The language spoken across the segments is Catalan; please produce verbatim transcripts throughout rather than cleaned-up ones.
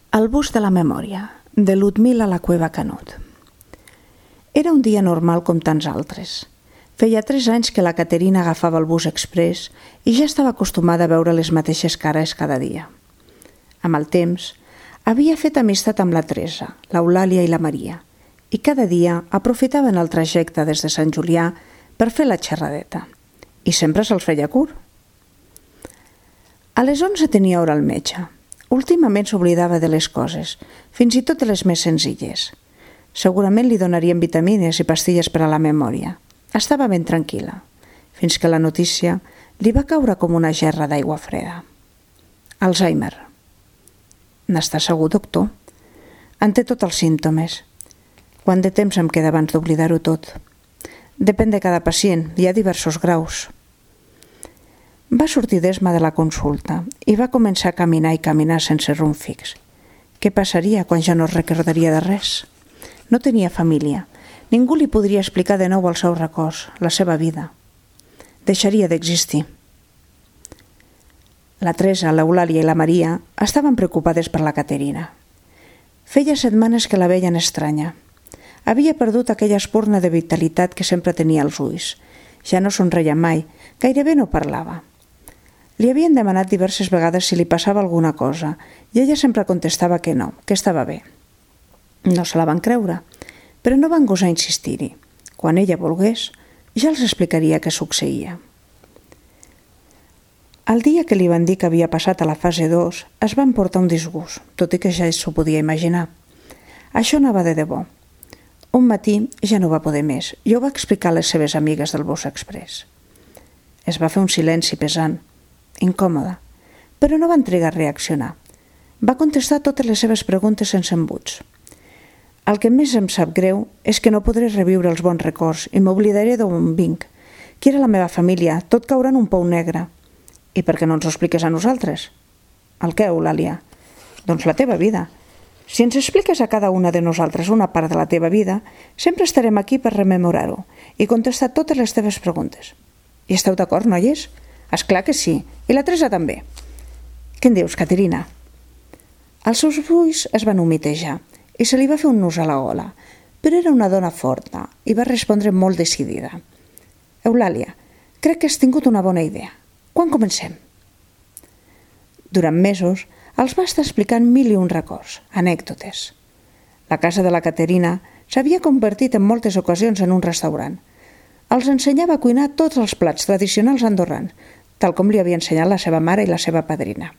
El bus de la memòria, de Ludmila La Cueva Canut. Era un dia normal com tants altres. Feia tres anys que la Caterina agafava el bus express i ja estava acostumada a veure les mateixes cares cada dia. Amb el temps, havia fet amistat amb la Teresa, l'Eulàlia i la Maria, i cada dia aprofitaven el trajecte des de Sant Julià per fer la xerradeta. I sempre se'ls feia curt. A les onze tenia hora al metge. Últimament s'oblidava de les coses, fins i tot de les més senzilles. Segurament li donarien vitamines i pastilles per a la memòria. Estava ben tranquil·la, fins que la notícia li va caure com una gerra d'aigua freda. Alzheimer. N'està segur, doctor? En té tots els símptomes. Quant de temps em queda abans d'oblidar-ho tot? Depèn de cada pacient, hi ha diversos graus. Va sortir d'esma de la consulta i va començar a caminar i caminar sense rumb fix. Què passaria quan ja no es recordaria de res? No tenia família. Ningú li podria explicar de nou els seus records, la seva vida. Deixaria d'existir. La Teresa, l'Eulàlia i la Maria estaven preocupades per la Caterina. Feia setmanes que la veien estranya. Havia perdut aquella espurna de vitalitat que sempre tenia als ulls. Ja no somreia mai, gairebé no parlava. Li havien demanat diverses vegades si li passava alguna cosa i ella sempre contestava que no, que estava bé. No se la van creure, però no van gosar insistir-hi. Quan ella volgués, ja els explicaria què succeïa. El dia que li van dir que havia passat a la fase dos, es van portar un disgust, tot i que ja s'ho podia imaginar. Això anava de debò. Un matí ja no va poder més i ho va explicar a les seves amigues del bus express. Es va fer un silenci pesant, incòmode, però no van trigar a reaccionar. Va contestar totes les seves preguntes sense embuts. El que més em sap greu és que no podré reviure els bons records i m'oblidaré d'on vinc. Qui era la meva família? Tot caurà en un pou negre. I per què no ens ho expliques a nosaltres? El què, Eulàlia? Doncs la teva vida. Si ens expliques a cada una de nosaltres una part de la teva vida, sempre estarem aquí per rememorar-ho i contestar totes les teves preguntes. Hi esteu d'acord, noies? Esclar que sí, i la Teresa també. Què en dius, Caterina? Els seus ulls es van humitejar i se li va fer un nus a la gola, però era una dona forta i va respondre molt decidida. Eulàlia, crec que has tingut una bona idea. Quan comencem? Durant mesos els va estar explicant mil i un records, anècdotes. La casa de la Caterina s'havia convertit en moltes ocasions en un restaurant. Els ensenyava a cuinar tots els plats tradicionals andorrans, tal com li havia ensenyat la seva mare i la seva padrina.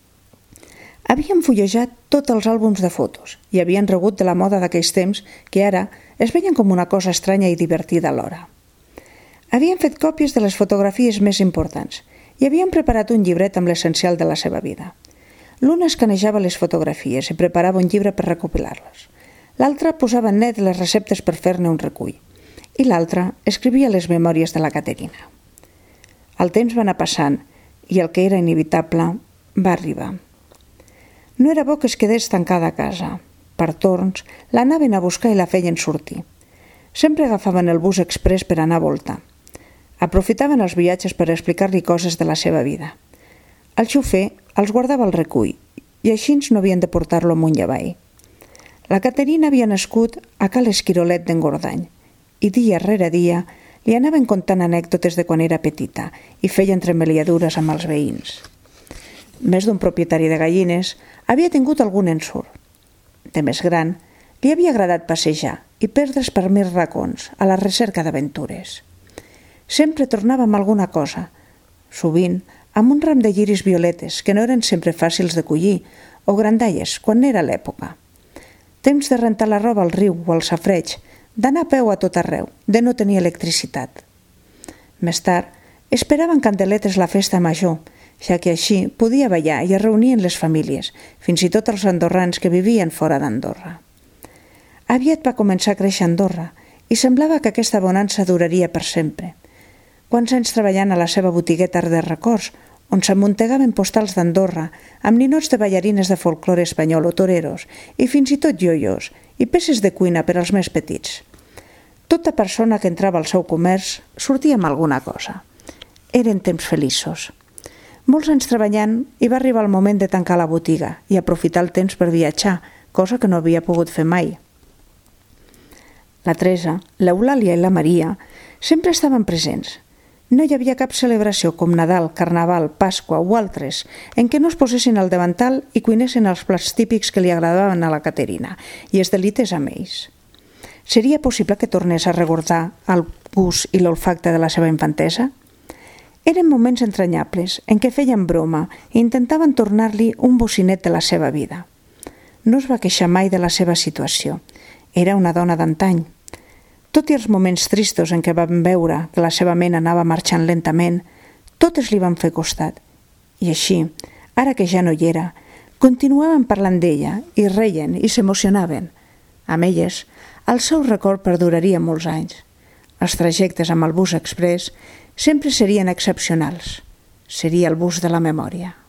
Havien fullejat tots els àlbums de fotos i havien rebut de la moda d'aquells temps que ara es veien com una cosa estranya i divertida alhora. Havien fet còpies de les fotografies més importants i havien preparat un llibret amb l'essencial de la seva vida. L'una escanejava les fotografies i preparava un llibre per recopilar-les. L'altra posava en net les receptes per fer-ne un recull i l'altra escrivia les memòries de la Caterina. El temps va anar passant i el que era inevitable va arribar. No era bo que es quedés tancada a casa. Per torns, l'anaven a buscar i la feien sortir. Sempre agafaven el bus express per anar a voltar. Aprofitaven els viatges per explicar-li coses de la seva vida. El xofer els guardava al recull i així no havien de portar-lo amunt i avall. La Caterina havia nascut a Cal Esquirolet d'Engordany i dia rere dia li anaven contant anècdotes de quan era petita i feia entremaliadures amb els veïns. Més d'un propietari de gallines havia tingut algun ensurt. De més gran, li havia agradat passejar i perdre's per més racons a la recerca d'aventures. Sempre tornava amb alguna cosa, sovint amb un ram de lliris violetes que no eren sempre fàcils de collir o grandalles quan era l'època. Temps de rentar la roba al riu o al safareig, d'anar a peu a tot arreu, de no tenir electricitat. Més tard, esperaven candeletes la festa major, ja que així podia ballar i es reunien les famílies, fins i tot els andorrans que vivien fora d'Andorra. Aviat va començar a créixer Andorra i semblava que aquesta bonança duraria per sempre. Quants anys treballant a la seva botigueta de records, on s'amuntegaven postals d'Andorra amb ninots de ballarines de folklore espanyol o toreros i fins i tot ioios i peces de cuina per als més petits. Tota persona que entrava al seu comerç sortia amb alguna cosa. Eren temps feliços. Molts anys treballant i va arribar el moment de tancar la botiga i aprofitar el temps per viatjar, cosa que no havia pogut fer mai. La Teresa, l'Eulàlia i la Maria sempre estaven presents. No hi havia cap celebració com Nadal, Carnaval, Pasqua o altres en què no es posessin al davantal i cuinessin els plats típics que li agradaven a la Caterina i es delités amb ells. Seria possible que tornés a recordar el gust i l'olfacte de la seva infantesa? Eren moments entranyables en què feien broma i intentaven tornar-li un bocinet de la seva vida. No es va queixar mai de la seva situació. Era una dona d'antany. Tot i els moments tristos en què van veure que la seva ment anava marxant lentament, totes li van fer costat. I així, ara que ja no hi era, continuaven parlant d'ella i reien i s'emocionaven. Amb elles, el seu record perduraria molts anys. Els trajectes amb el bus express sempre serien excepcionals. Seria el bus de la memòria.